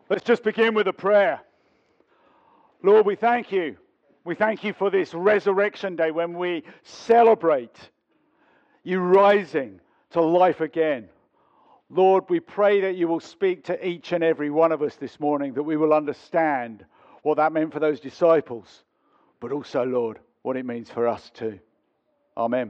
Let's just begin with a prayer. Lord, we thank you. We thank you for this resurrection day when we celebrate you rising to life again. Lord, we pray that you will speak to each and every one of us this morning, that we will understand what that meant for those disciples, but also, Lord, what it means for us too. Amen.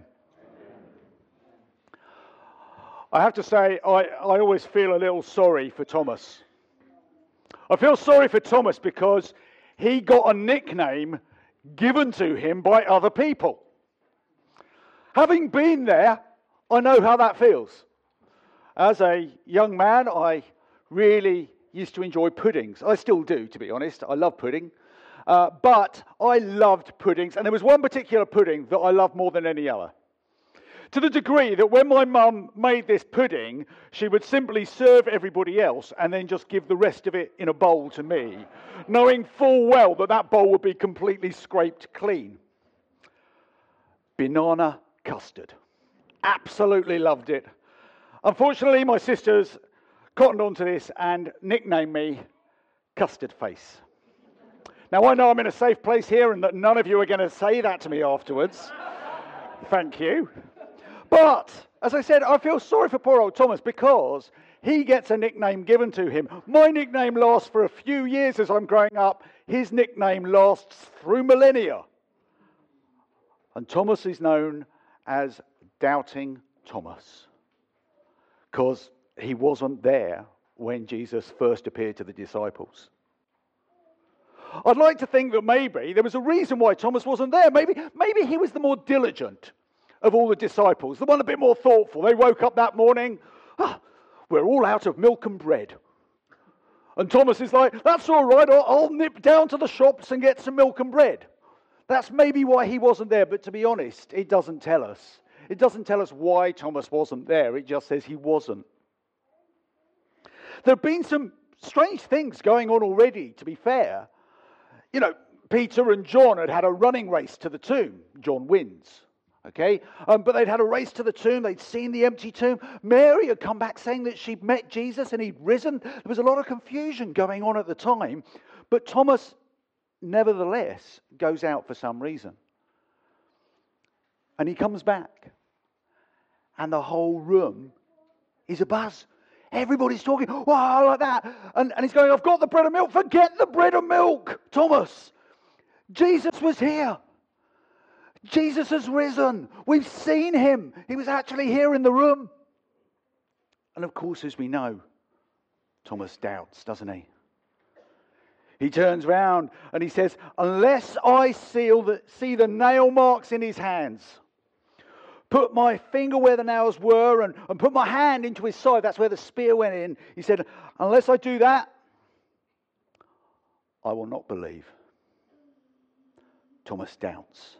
I have to say, I always feel a little sorry for Thomas. I feel sorry for Thomas because he got a nickname given to him by other people. Having been there, I know how that feels. As a young man, I really used to enjoy puddings. I still do, to be honest. I love pudding. But I loved puddings, and there was one particular pudding that I loved more than any other. To the degree that when my mum made this pudding, she would simply serve everybody else and then just give the rest of it in a bowl to me, knowing full well that that bowl would be completely scraped clean. Banana custard. Absolutely loved it. Unfortunately, my sisters cottoned onto this and nicknamed me Custard Face. Now, I know I'm in a safe place here and that none of you are going to say that to me afterwards. Thank you. But, as I said, I feel sorry for poor old Thomas because he gets a nickname given to him. My nickname lasts for a few years as I'm growing up. His nickname lasts through millennia. And Thomas is known as Doubting Thomas because he wasn't there when Jesus first appeared to the disciples. I'd like to think that maybe there was a reason why Thomas wasn't there. Maybe he was the more diligent of all the disciples, the one a bit more thoughtful. They woke up that morning, we're all out of milk and bread. And Thomas is like, that's all right, I'll nip down to the shops and get some milk and bread. That's maybe why he wasn't there, but to be honest, it doesn't tell us. It doesn't tell us why Thomas wasn't there, it just says he wasn't. There have been some strange things going on already, to be fair. You know, Peter and John had a running race to the tomb. John wins. Okay, but they'd had a race to the tomb. They'd seen the empty tomb. Mary had come back saying that she'd met Jesus and he'd risen. There was a lot of confusion going on at the time. But Thomas, nevertheless, goes out for some reason. And he comes back. And the whole room is abuzz. Everybody's talking, wow, like that. And he's going, I've got the bread and milk. Forget the bread and milk, Thomas. Jesus was here. Jesus has risen. We've seen him. He was actually here in the room. And of course, as we know, Thomas doubts, doesn't he? He turns round and he says, unless I see the nail marks in his hands, put my finger where the nails were and put my hand into his side, that's where the spear went in. He said, unless I do that, I will not believe. Thomas doubts.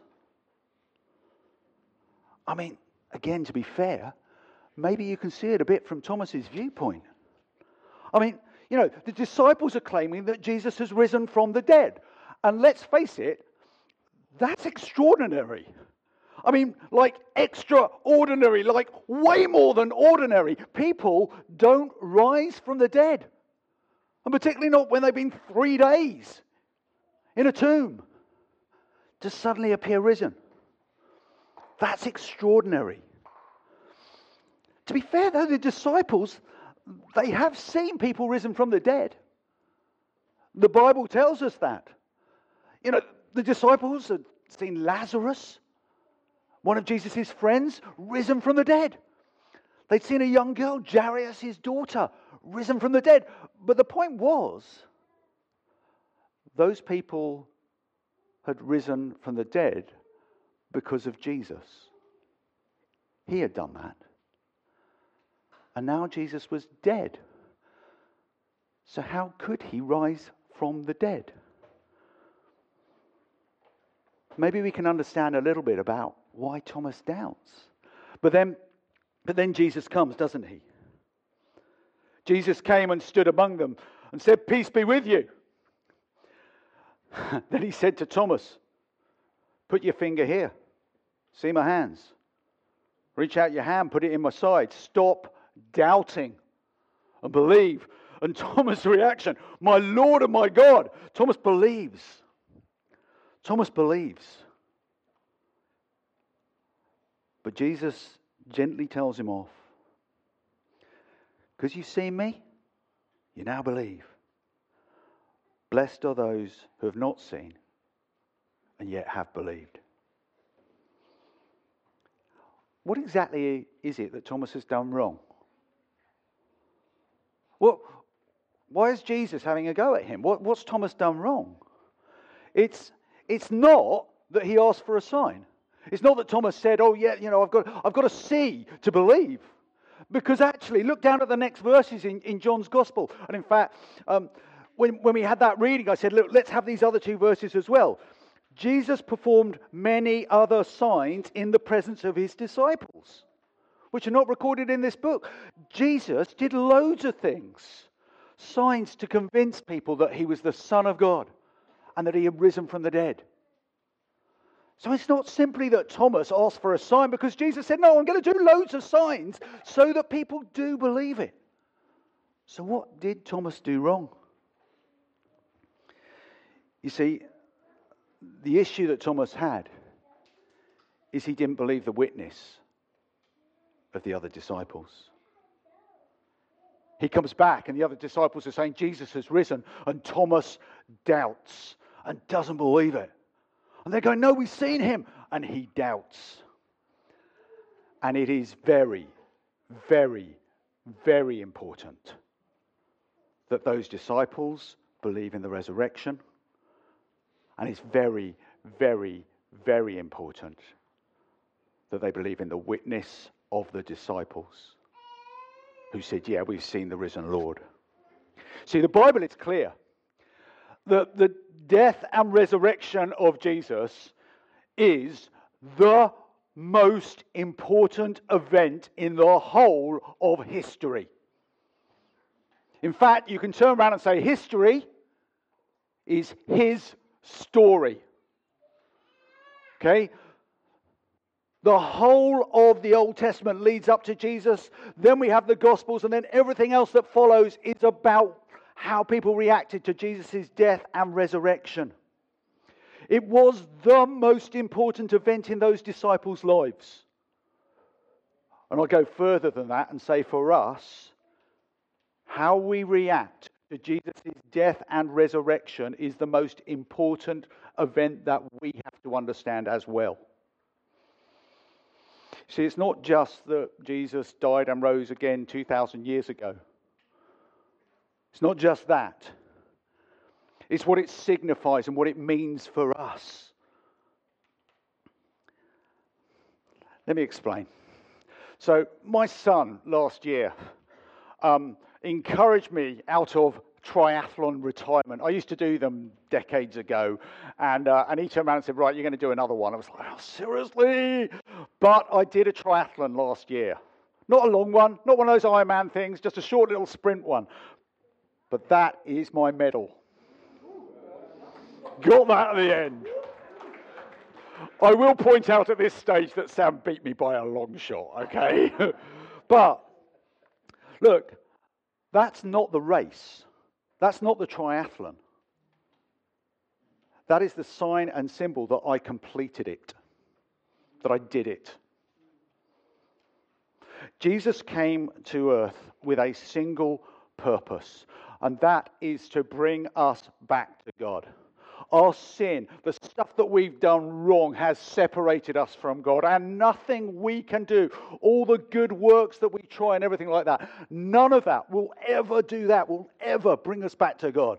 I mean, again, to be fair, maybe you can see it a bit from Thomas's viewpoint. I mean, you know, the disciples are claiming that Jesus has risen from the dead. And let's face it, that's extraordinary. I mean, like extraordinary, like way more than ordinary. People don't rise from the dead. And particularly not when they've been 3 days in a tomb to suddenly appear risen. That's extraordinary. To be fair, though, the disciples, they have seen people risen from the dead. The Bible tells us that. You know, the disciples had seen Lazarus, one of Jesus' friends, risen from the dead. They'd seen a young girl, Jairus, his daughter, risen from the dead. But the point was, those people had risen from the dead because of Jesus. He had done that. And now Jesus was dead. So how could he rise from the dead? Maybe we can understand a little bit about why Thomas doubts. But then Jesus comes, doesn't he? Jesus came and stood among them and said, "Peace be with you." Then he said to Thomas, "Put your finger here. See my hands. Reach out your hand, put it in my side. Stop doubting and believe." And Thomas' reaction, my Lord and my God. Thomas believes. Thomas believes. But Jesus gently tells him off. Because you've seen me, you now believe. Blessed are those who have not seen and yet have believed. What exactly is it that Thomas has done wrong? Well, why is Jesus having a go at him? What's Thomas done wrong? It's not that he asked for a sign. It's not that Thomas said, oh yeah, I've got to see to believe. Because actually, look down at the next verses in John's Gospel. And in fact, when we had that reading, I said, look, let's have these other two verses as well. Jesus performed many other signs in the presence of his disciples, which are not recorded in this book. Jesus did loads of things, signs to convince people that he was the Son of God and that he had risen from the dead. So it's not simply that Thomas asked for a sign, because Jesus said, no, I'm going to do loads of signs so that people do believe it. So what did Thomas do wrong? You see, the issue that Thomas had is he didn't believe the witness of the other disciples. He comes back and the other disciples are saying Jesus has risen, and Thomas doubts and doesn't believe it. And they're going, no, we've seen him. And he doubts. And it is very, very, very important that those disciples believe in the resurrection. And it's very, very, very important that they believe in the witness of the disciples who said, yeah, we've seen the risen Lord. See, the Bible is clear that the death and resurrection of Jesus is the most important event in the whole of history. In fact, you can turn around and say history is his story. Okay? The whole of the Old Testament leads up to Jesus. Then we have the Gospels, and then everything else that follows is about how people reacted to Jesus' death and resurrection. It was the most important event in those disciples' lives. And I'll go further than that and say for us, how we react to Jesus' death and resurrection is the most important event that we have to understand as well. See, it's not just that Jesus died and rose again 2,000 years ago. It's not just that. It's what it signifies and what it means for us. Let me explain. So, my son last year encouraged me out of triathlon retirement. I used to do them decades ago, and he turned around and said, right, you're going to do another one. I was like, oh, seriously? But I did a triathlon last year. Not a long one, not one of those Ironman things, just a short little sprint one. But that is my medal. Got that at the end. I will point out at this stage that Sam beat me by a long shot, okay? But, look, that's not the race. That's not the triathlon. That is the sign and symbol that I completed it, that I did it. Jesus came to earth with a single purpose, and that is to bring us back to God. Our sin, the stuff that we've done wrong, has separated us from God, and nothing we can do, all the good works that we try and everything like that, none of that will ever do that, will ever bring us back to God.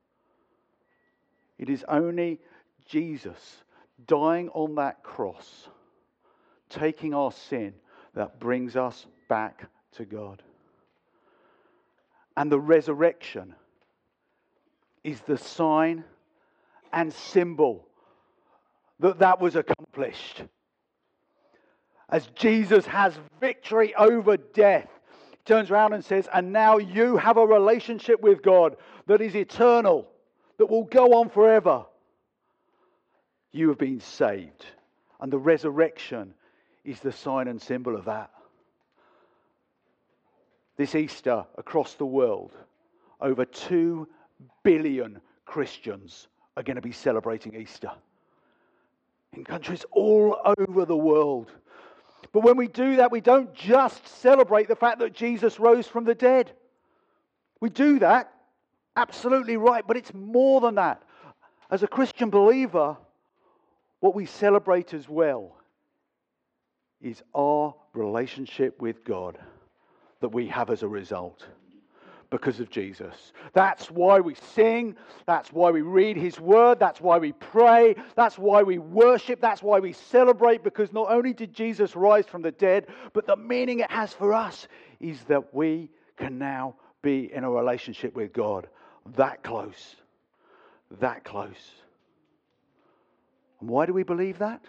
It is only Jesus dying on that cross, taking our sin, that brings us back to God. And the resurrection is the sign and symbol that that was accomplished. As Jesus has victory over death, he turns around and says, and now you have a relationship with God that is eternal, that will go on forever. You have been saved. And the resurrection is the sign and symbol of that. This Easter, across the world, over 2 billion Christians are going to be celebrating Easter in countries all over the world. But when we do that, we don't just celebrate the fact that Jesus rose from the dead. We do that, absolutely right, but it's more than that. As a Christian believer, what we celebrate as well is our relationship with God that we have as a result because of Jesus. That's why we sing, that's why we read His Word, that's why we pray, that's why we worship, that's why we celebrate, because not only did Jesus rise from the dead, but the meaning it has for us is that we can now be in a relationship with God that close. That close. And why do we believe that?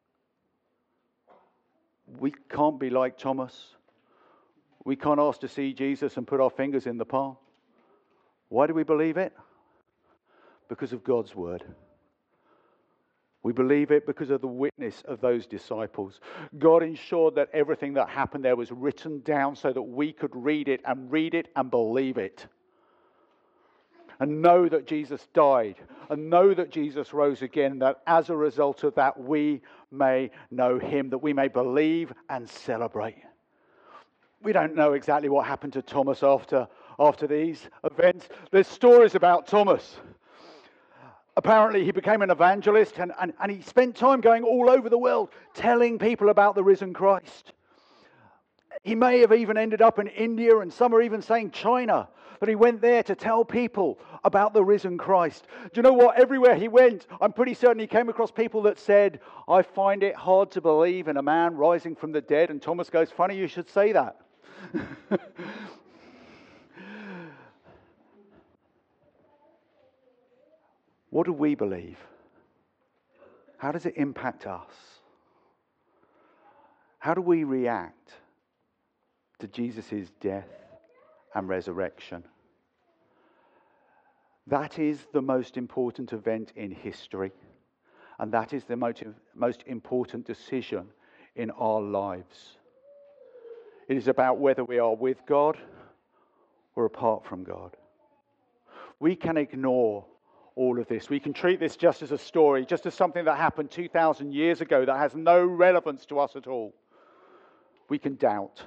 We can't be like Thomas. We can't ask to see Jesus and put our fingers in the palm. Why do we believe it? Because of God's word. We believe it because of the witness of those disciples. God ensured that everything that happened there was written down so that we could read it and believe it. And know that Jesus died, and know that Jesus rose again, that as a result of that we may know Him, that we may believe and celebrate. We don't know exactly what happened to Thomas after these events. There's stories about Thomas. Apparently he became an evangelist and he spent time going all over the world telling people about the risen Christ. He may have even ended up in India, and some are even saying China, that he went there to tell people about the risen Christ. Do you know what? Everywhere he went, I'm pretty certain he came across people that said, I find it hard to believe in a man rising from the dead. And Thomas goes, funny you should say that. What do we believe? How does it impact us? How do we react to Jesus' death and resurrection? That is the most important event in history, and that is the most important decision in our lives. It is about whether we are with God or apart from God. We can ignore all of this. We can treat this just as a story, just as something that happened 2,000 years ago that has no relevance to us at all. We can doubt.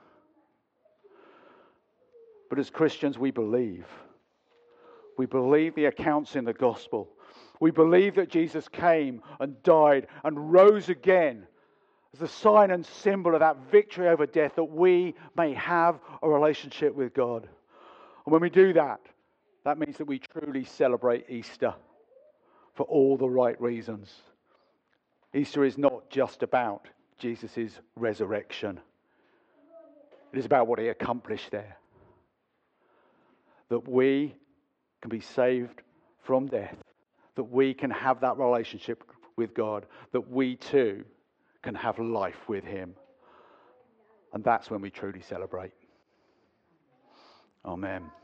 But as Christians, we believe. We believe the accounts in the gospel. We believe that Jesus came and died and rose again as a sign and symbol of that victory over death, that we may have a relationship with God. And when we do that, that means that we truly celebrate Easter for all the right reasons. Easter is not just about Jesus' resurrection. It is about what He accomplished there. That we can be saved from death. That we can have that relationship with God. That we too can have life with Him. And that's when we truly celebrate. Amen.